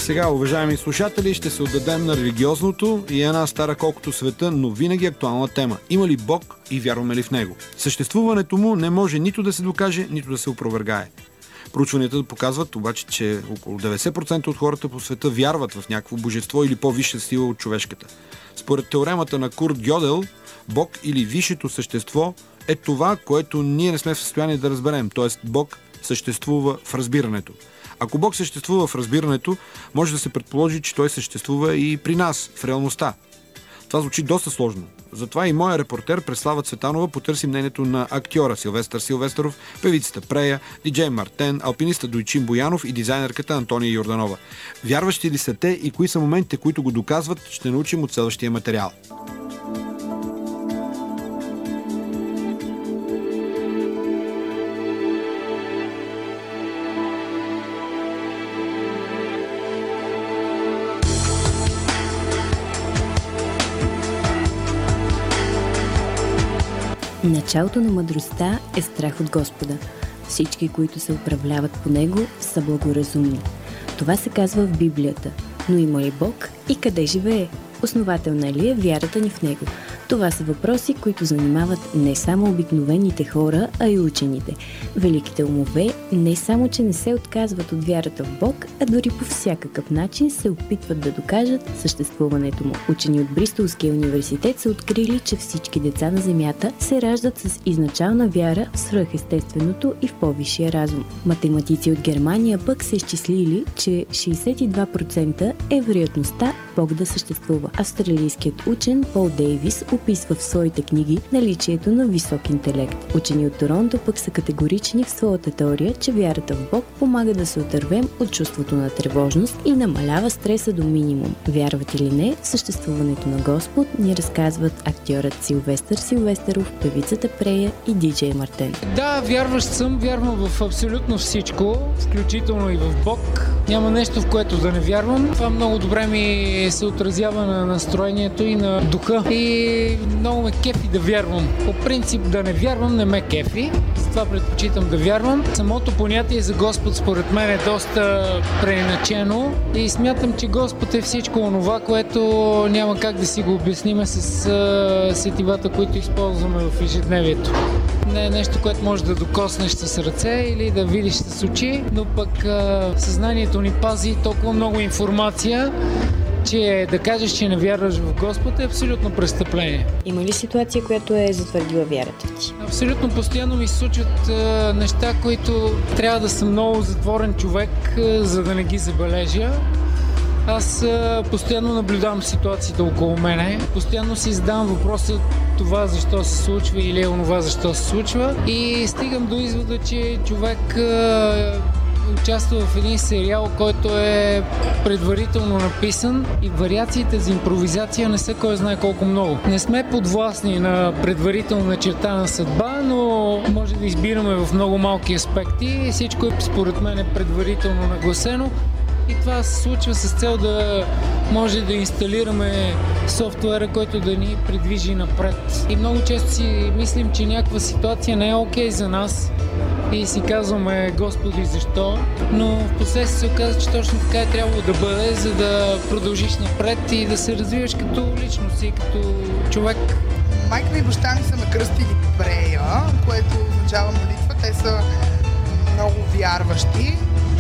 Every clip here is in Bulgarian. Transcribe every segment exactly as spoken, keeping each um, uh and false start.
Сега, уважаеми слушатели, ще се отдадем на религиозното и една стара колкото света, но винаги актуална тема. Има ли Бог и вярваме ли в Него? Съществуването му не може нито да се докаже, нито да се опровергае. Проучванията показват обаче, че около деветдесет процента от хората по света вярват в някакво божество или по-висша сила от човешката. Според теоремата на Курт Гьодел, Бог или висшето същество е това, което ние не сме в състояние да разберем, т.е. Бог съществува в разбирането. Ако Бог съществува в разбирането, може да се предположи, че Той съществува и при нас, в реалността. Това звучи доста сложно. Затова и моя репортер Преслава Цветанова потърси мнението на актьора Силвестър Силвестъров, певицата Прея, диджей Мартен, алпиниста Дойчин Боянов и дизайнерката Антония Йорданова. Вярващи ли са те и кои са моментите, които го доказват, ще научим от следващия материал. Началото на мъдростта е страх от Господа. Всички, които се управляват по Него, са благоразумни. Това се казва в Библията. Но има ли Бог и къде живее? Основателна ли е вярата ни в Него? Това са въпроси, които занимават не само обикновените хора, а и учените. Великите умове не само, че не се отказват от вярата в Бог, а дори по всякакъв начин се опитват да докажат съществуването му. Учени от Бристолския университет са открили, че всички деца на Земята се раждат с изначална вяра в свръхестественото и в по-висшия разум. Математици от Германия пък са изчислили, че шейсет и два процента е вероятността Бог да съществува. Австралийският учен Пол Дейвис описва в своите книги наличието на висок интелект. Учени от Торонто пък са категорични в своята теория, че вярата в Бог помага да се отървем от чувството на тревожност и намалява стреса до минимум. Вярват или не в съществуването на Господ, ни разказват актьорът Силвестър Силвестъров, певицата Прея и диджей Мартен. Да, вярващ съм, вярвам в абсолютно всичко, включително и в Бог. Няма нещо, в което да не вярвам. Това много добре ми се отразява на настроението и на духа. И много ме кефи да вярвам. По принцип да не вярвам не ме кефи. Затова предпочитам да вярвам. Самото понятие за Господ според мен е доста преиначено. И смятам, че Господ е всичко онова, което няма как да си го обясниме с а, сетивата, които използваме в ежедневието. Не е нещо, което можеш да докоснеш с ръце или да видиш с очи, но пък а, съзнанието ни пази толкова много информация, че да кажеш, че не вярваш в Господ е абсолютно престъпление. Има ли ситуация, която е затвърдила вярата ти? Абсолютно постоянно ми се случват а, неща, които трябва да съм много затворен човек, а, за да не ги забележа. Аз а, постоянно наблюдавам ситуациите около мене, постоянно си задавам въпроса това защо се случва или онова защо се случва и стигам до извода, че човек а, участва в един сериал, който е предварително написан и вариациите за импровизация не са кой знае колко много. Не сме подвластни на предварително начертана съдба, но може да избираме в много малки аспекти. Всичко е според мен предварително нагласено. И това се случва с цел да може да инсталираме софтуера, който да ни придвижи напред. И много често си мислим, че някаква ситуация не е окей за нас и си казваме Господи защо, но в последствие се оказа, че точно така е трябвало да бъде, за да продължиш напред и да се развиваш като личност и като човек. Майка ми и баща ми са ме кръстили Прея, което означава молитва. Те са много вярващи,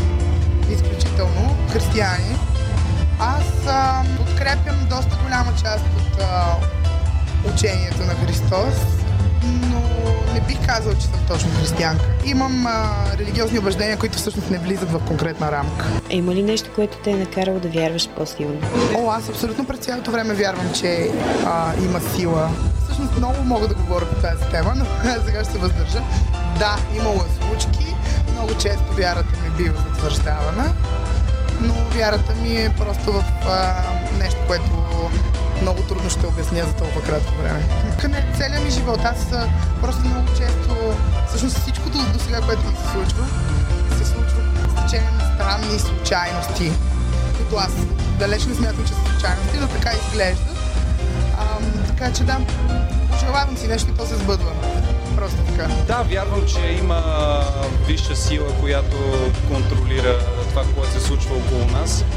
изключително християни. Аз а, подкрепям доста голяма част от а, учението на Христос, но не бих казал, че съм точно християнка. Имам а, религиозни убеждения, които всъщност не влизат в конкретна рамка. А има ли нещо, което те е накарало да вярваш по-силно? О, аз абсолютно през цялото време вярвам, че а, има сила. Всъщност много мога да говоря по тази тема, но сега ще се въздържа. Да, имало е случки. Много често вярата ми бива затвърждавана, но вярата ми е просто в а, нещо, което много трудно ще обясня за толкова кратко време. Не, целият ми живот, аз а, просто много често, всъщност всичко до, до сега, което ми се случва, се случва с течение на странни случайности, които аз далеч не смятам, че са случайности, но така изглеждат. А, така че да, пожелавам си нещо и то се сбъдва. Просто така. Да, вярвам, че има висша сила, която контролира това, което се случва около нас.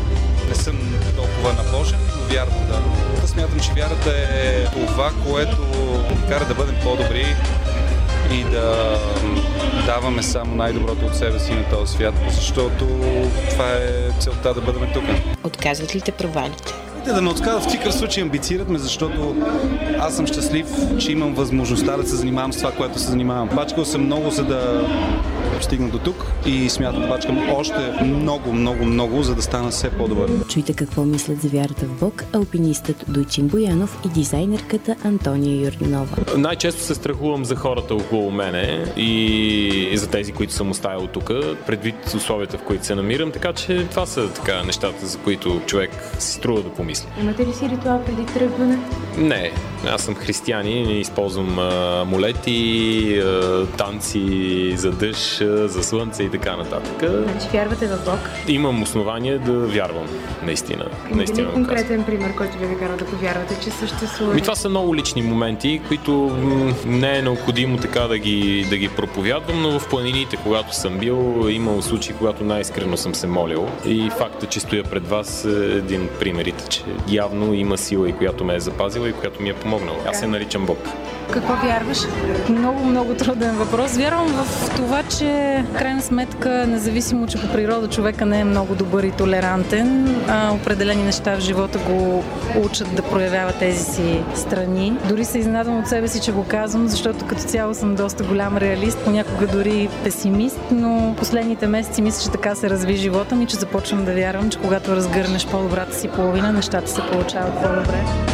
не съм толкова набожен, но вярвам, да. Да, смятам, че вярата е това, което ни кара да бъдем по-добри и да даваме само най-доброто от себе си на този свят, защото това е целта да бъдем тук. Отказват ли те провалите? Да ме отказват в никакъв случай, амбицират ме, защото аз съм щастлив, че имам възможността да се занимавам с това, което се занимавам. Бачкал съм много, за да стигна до тук и смятам да бачкам още много, много, много, за да стана все по-добър. Чуйте какво мислят за вярата в Бог алпинистът Дойчин Боянов и дизайнерката Антония Йорданова. Най-често се страхувам за хората около мене и за тези, които съм оставил тук, предвид условията, в които се намирам, така че това са така нещата, за които човек си струва да помисли. Имате ли си ритуал преди тръгване? Не, аз съм християнин и използвам а, амулети, а, танци за дъжд, а, за слънце и така нататък. Значи вярвате в Бог? Имам основание да вярвам, наистина. Имате ли конкретен пример, който ви кара да повярвате, че съществува? И това са много лични моменти, които м- не е необходимо така да ги, да ги проповядвам, но в планините, когато съм бил, имал случаи, когато най-искрено съм се молил. И факта, че стоя пред вас е един от примерите, че явно има сила, и която ме е запазила и която ми е помогнала. Аз се наричам Бог. Какво вярваш? Много, много труден въпрос. Вярвам в това, че в крайна сметка, независимо, че по природа човека не е много добър и толерантен, а определени неща в живота го учат да проявява тези си страни. Дори се изненадвам от себе си, че го казвам, защото като цяло съм доста голям реалист, понякога дори песимист, но последните месеци мисля, че така се разви живота ми, че започвам да вярвам, че когато разгърнеш по-добрата си половина, нещата се получават по-добре.